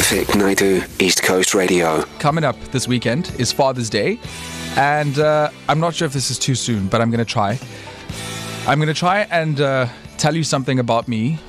Traffic Naidu, East Coast Radio. Coming up this weekend is Father's Day, and I'm not sure if this is too soon, but I'm going to try. I'm going to try and tell you something about me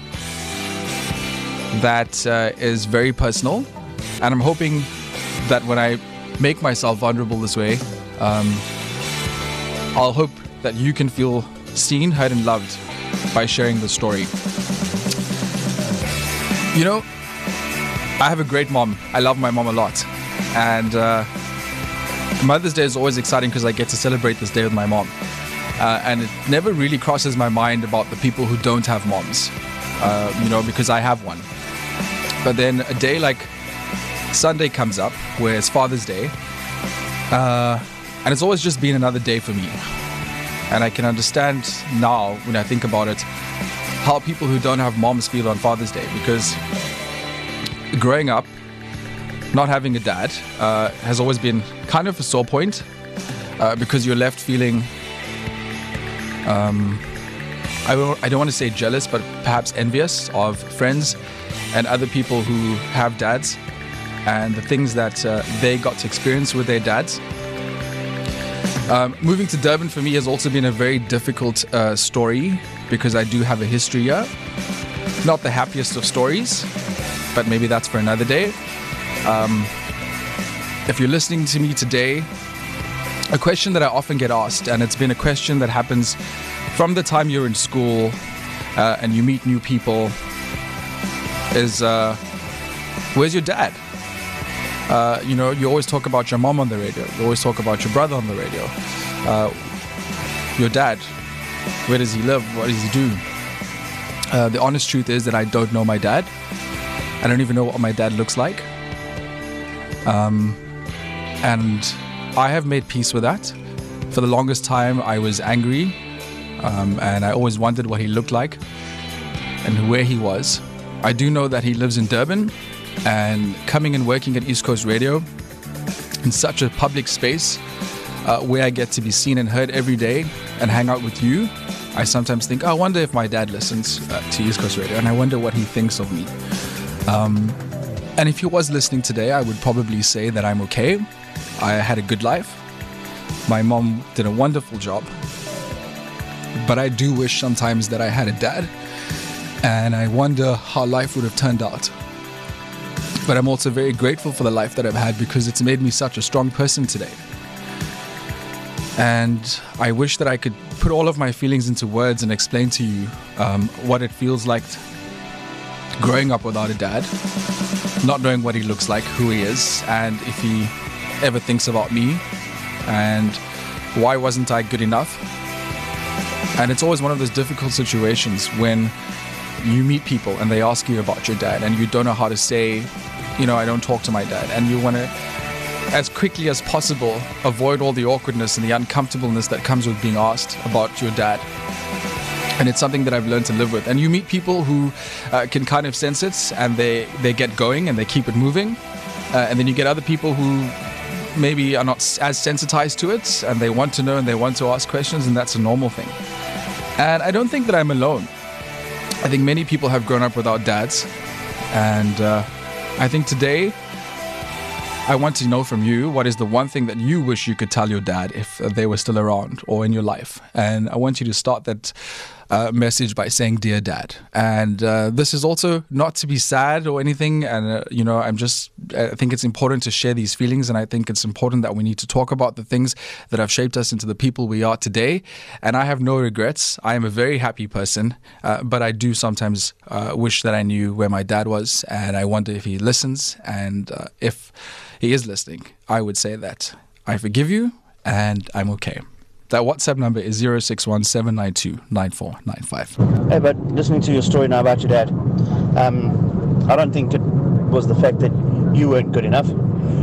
that is very personal, and I'm hoping that when I make myself vulnerable this way, I'll hope that you can feel seen, heard, and loved by sharing the story. You know, I have a great mom. I love my mom a lot. And Mother's Day is always exciting because I get to celebrate this day with my mom. And it never really crosses my mind about the people who don't have moms, because I have one. But then a day like Sunday comes up, where it's Father's Day, and it's always just been another day for me. And I can understand now, when I think about it, how people who don't have moms feel on Father's Day, because growing up, not having a dad has always been kind of a sore point, because you're left feeling, I don't want to say jealous, but perhaps envious of friends and other people who have dads and the things that they got to experience with their dads. Moving to Durban for me has also been a very difficult story, because I do have a history here. Not the happiest of stories, but maybe that's for another day. If you're listening to me today, a question that I often get asked, and it's been a question that happens from the time you're in school and you meet new people, is where's your dad? You always talk about your mom on the radio. You always talk about your brother on the radio. Your dad, where does he live? What does he do? The honest truth is that I don't know my dad. I don't even know what my dad looks like. And I have made peace with that. For the longest time, I was angry, and I always wondered what he looked like and where he was. I do know that he lives in Durban, and coming and working at East Coast Radio in such a public space where I get to be seen and heard every day and hang out with you, I sometimes think, I wonder if my dad listens to East Coast Radio, and I wonder what he thinks of me. And if he was listening today, I would probably say that I'm okay. I had a good life. My mom did a wonderful job. But I do wish sometimes that I had a dad, and I wonder how life would have turned out. But I'm also very grateful for the life that I've had, because it's made me such a strong person today. And I wish that I could put all of my feelings into words and explain to you what it feels like growing up without a dad, not knowing what he looks like, who he is, and if he ever thinks about me, and why wasn't I good enough. And it's always one of those difficult situations when you meet people and they ask you about your dad, and you don't know how to say, I don't talk to my dad, and you want to, as quickly as possible, avoid all the awkwardness and the uncomfortableness that comes with being asked about your dad. And it's something that I've learned to live with. And you meet people who can kind of sense it, and they get going and they keep it moving. And then you get other people who maybe are not as sensitized to it, and they want to know and they want to ask questions, and that's a normal thing. And I don't think that I'm alone. I think many people have grown up without dads. And I think today I want to know from you, what is the one thing that you wish you could tell your dad if they were still around or in your life? And I want you to start that message by saying, "Dear Dad." And this is also not to be sad or anything. And, I think it's important to share these feelings. And I think it's important that we need to talk about the things that have shaped us into the people we are today. And I have no regrets. I am a very happy person. But I do sometimes wish that I knew where my dad was. And I wonder if he listens. And if he is listening, I would say that I forgive you and I'm okay. That WhatsApp number is 0617929495. Hey, but listening to your story now about your dad, I don't think it was the fact that you weren't good enough.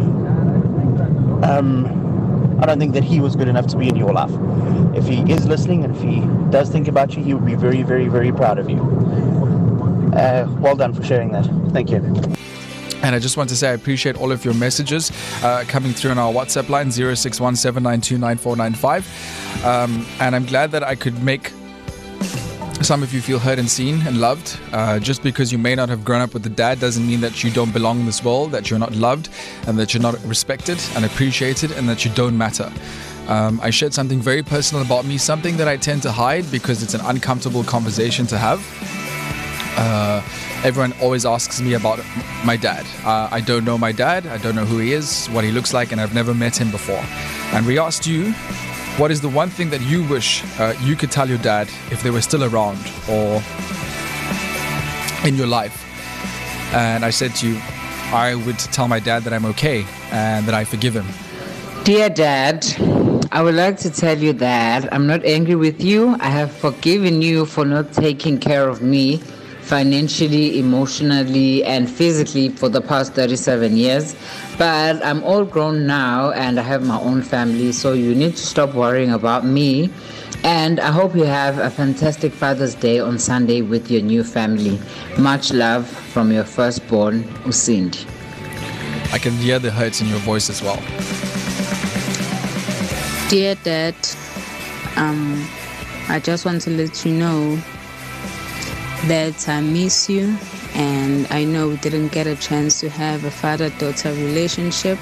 I don't think that he was good enough to be in your life. If he is listening and if he does think about you, he would be very, very, very proud of you. Well done for sharing that. Thank you. And I just want to say I appreciate all of your messages coming through on our WhatsApp line, 0617929495. And I'm glad that I could make Some of you feel heard and seen and loved. Just because you may not have grown up with a dad doesn't mean that you don't belong in this world, that you're not loved, and that you're not respected and appreciated, and that you don't matter. I shared something very personal about me, something that I tend to hide because it's an uncomfortable conversation to have. Everyone always asks me about my dad. I don't know my dad. I don't know who he is, what he looks like, and I've never met him before. And we asked you, what is the one thing that you wish you could tell your dad if they were still around or in your life? And I said to you, I would tell my dad that I'm okay and that I forgive him. Dear Dad, I would like to tell you that I'm not angry with you. I have forgiven you for not taking care of me financially, emotionally, and physically for the past 37 years. But I'm all grown now and I have my own family, so you need to stop worrying about me. And I hope you have a fantastic Father's Day on Sunday with your new family. Much love from your firstborn, Usindi. I can hear the hurts in your voice as well. Dear Dad, I just want to let you know that I miss you, and I know we didn't get a chance to have a father-daughter relationship,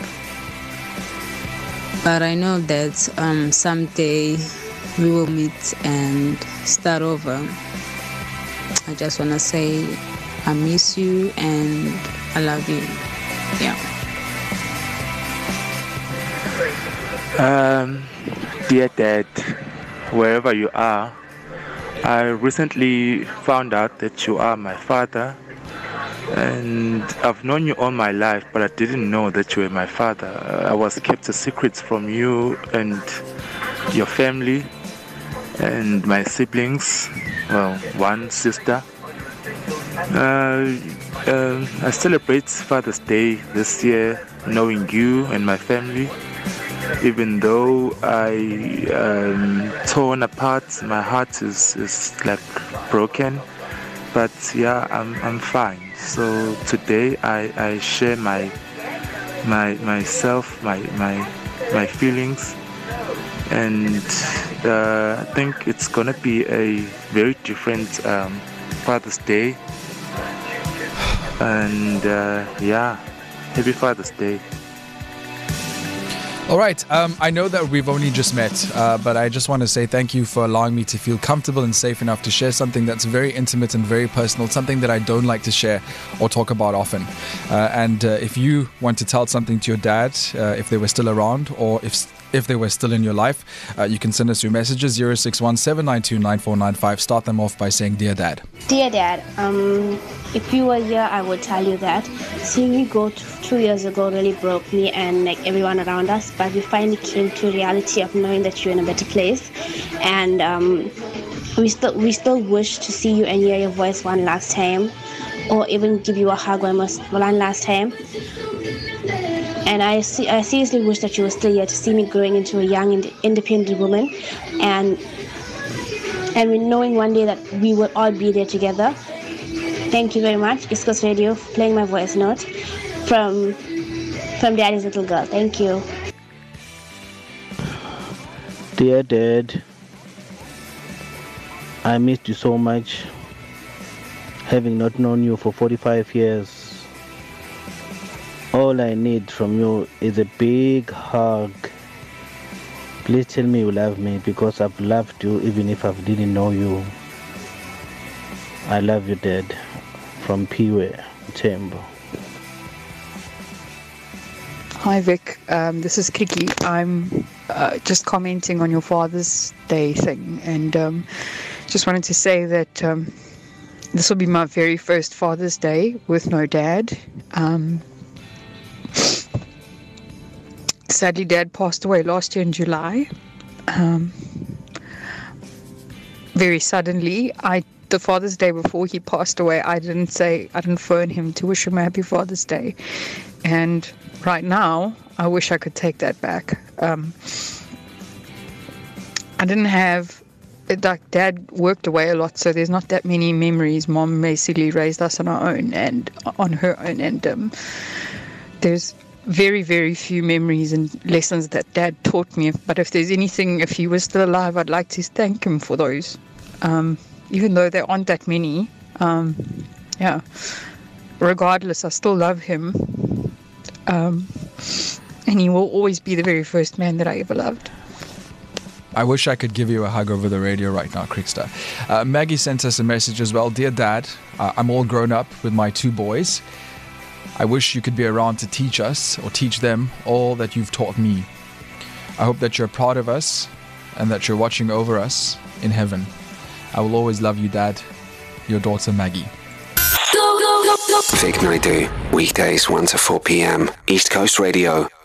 but I know that someday we will meet and start over. I just want to say I miss you and I love you. Yeah. Dear Dad, wherever you are, I recently found out that you are my father, and I've known you all my life, but I didn't know that you were my father. I was kept a secret from you and your family and my siblings, well, one sister. I celebrate Father's Day this year knowing you and my family. Even though I torn apart, my heart is like broken, but yeah, I'm fine. So today I share myself, my feelings, and I think it's gonna be a very different Father's Day. And yeah, happy Father's Day. All right. I know that we've only just met, but I just want to say thank you for allowing me to feel comfortable and safe enough to share something that's very intimate and very personal, something that I don't like to share or talk about often. And if you want to tell something to your dad, if they were still around, or if they were still in your life, you can send us your messages 0617929495. Start them off by saying, Dear Dad. Dear Dad, if you were here, I would tell you that seeing you go 2 years ago really broke me and like everyone around us, but we finally came to reality of knowing that you're in a better place, and we still wish to see you and hear your voice one last time, or even give you a hug one last time. And I seriously wish that you were still here to see me growing into a young and independent woman, and knowing one day that we will all be there together. Thank you very much, East Coast Radio, for playing my voice note from Daddy's little girl. Thank you. Dear Dad, I missed you so much, having not known you for 45 years. All I need from you is a big hug. Please tell me you love me, because I've loved you even if I didn't know you. I love you, Dad. From Piwe, Tembo. Hi Vic, this is Kiki. I'm just commenting on your Father's Day thing, and just wanted to say that this will be my very first Father's Day with no dad. Sadly, Dad passed away last year in July. Very suddenly. The Father's Day before he passed away, I didn't phone him to wish him a happy Father's Day. And right now, I wish I could take that back. I didn't have, like, Dad worked away a lot, so there's not that many memories. Mom basically raised us on our own and on her own, and there's very, very few memories and lessons that Dad taught me. But if there's anything, if he was still alive, I'd like to thank him for those. even though there aren't that many. Yeah. Regardless, I still love him. And he will always be the very first man that I ever loved. I wish I could give you a hug over the radio right now, Crickster. Maggie sent us a message as well. Dear Dad, I'm all grown up with my 2 boys. I wish you could be around to teach us or teach them all that you've taught me. I hope that you're proud of us and that you're watching over us in heaven. I will always love you, Dad. Your daughter, Maggie. Vic Naidu, weekdays 1 to 4 p.m. East Coast Radio.